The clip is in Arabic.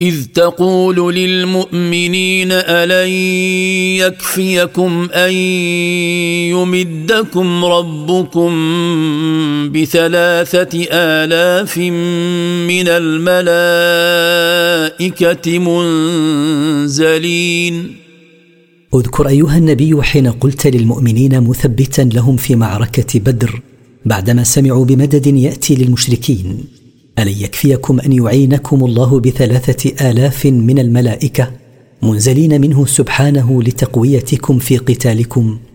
إذ تقول للمؤمنين ألن يكفيكم أن يمدكم ربكم ب3,000 من الملائكة منزلين. اذكر أيها النبي حين قلت للمؤمنين مثبتا لهم في معركة بدر بعدما سمعوا بمدد يأتي للمشركين: ألن يكفيكم أن يعينكم الله ب3,000 من الملائكة منزلين منه سبحانه لتقويتكم في قتالكم؟